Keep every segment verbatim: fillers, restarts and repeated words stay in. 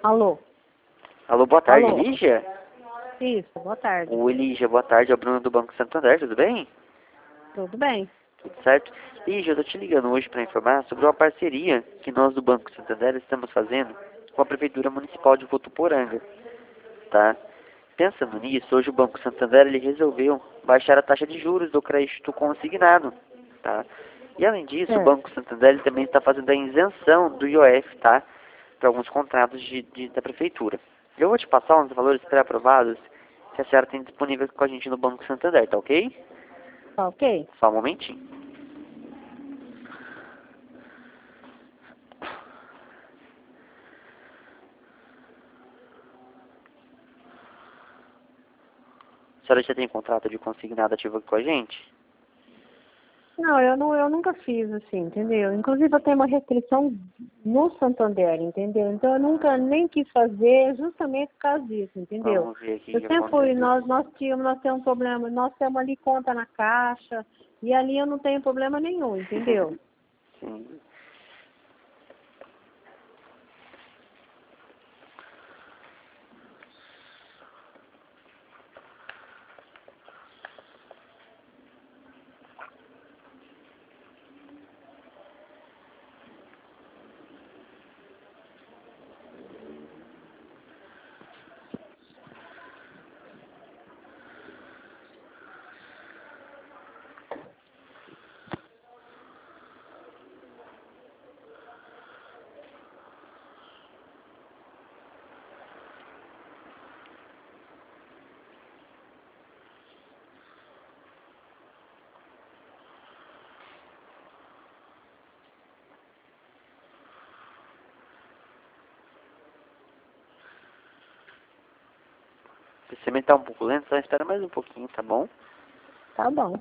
Alô? Alô, boa tarde, Alô? Lígia? Isso, boa tarde. Oi, Lígia, boa tarde. É o Bruno do Banco Santander, tudo bem? Tudo bem? Tudo certo? Lígia, eu tô te ligando hoje para informar sobre uma parceria que nós do Banco Santander estamos fazendo com a Prefeitura Municipal de Votuporanga, tá? Pensando nisso, hoje o Banco Santander ele resolveu baixar a taxa de juros do crédito consignado, tá? E além disso, o É. Banco Santander ele também está fazendo a isenção do I O F, tá? Para alguns contratos de, de- da Prefeitura. Eu vou te passar uns valores pré-aprovados que a senhora tem disponível com a gente no Banco Santander, tá ok? Tá ok? Só um momentinho. A senhora já tem contrato de consignado ativo aqui com a gente? Não, eu, não, eu nunca fiz assim, entendeu? Inclusive eu tenho uma restrição no Santander, entendeu? Então eu nunca nem quis fazer justamente por causa disso, entendeu? Vamos ver aqui o Eu que sempre fui, aconteceu. nós, nós tínhamos, nós temos um problema, nós temos ali conta na caixa, e ali eu não tenho problema nenhum, entendeu? Sim. Se você está um pouco lento, só espera mais um pouquinho, tá bom? Tá bom.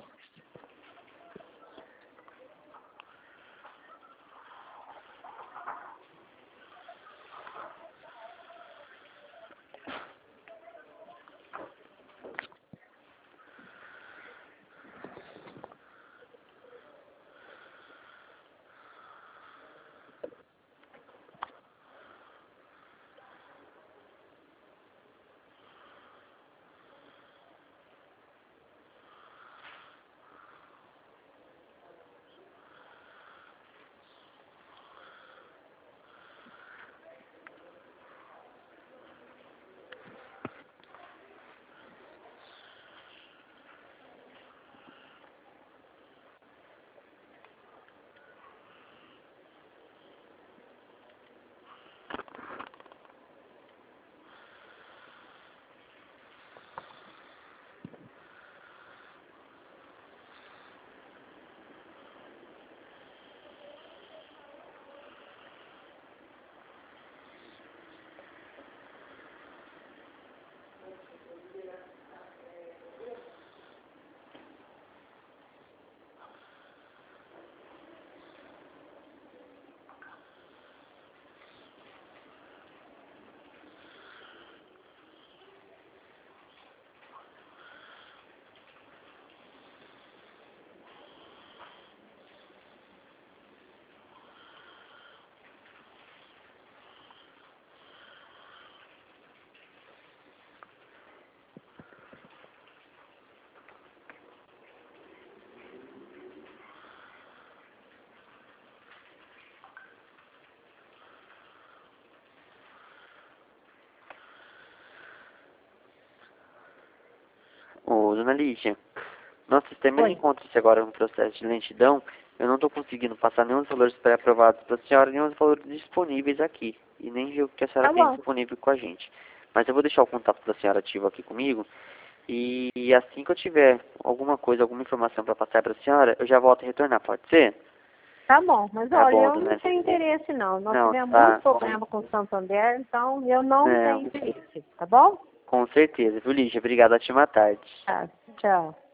Ô, dona Lígia, nosso sistema ele Oi. encontra-se agora no processo de lentidão. Eu não estou conseguindo passar nenhum dos valores pré-aprovados para a senhora, nenhum dos valores disponíveis aqui. E nem ver o que a senhora Tá tem bom. disponível com a gente. Mas eu vou deixar o contato da senhora ativo aqui comigo. E assim que eu tiver alguma coisa, alguma informação para passar para a senhora, eu já volto a retornar, pode ser? Tá bom, mas Tá olha, bom, eu não dona tenho Lígia. interesse não. Nós Não, tivemos muito tá. problema com o Santander, então eu não tenho Não, interesse, tá bom? com certeza, viu, Lígia? Obrigado, ótima tarde. Tá, tchau.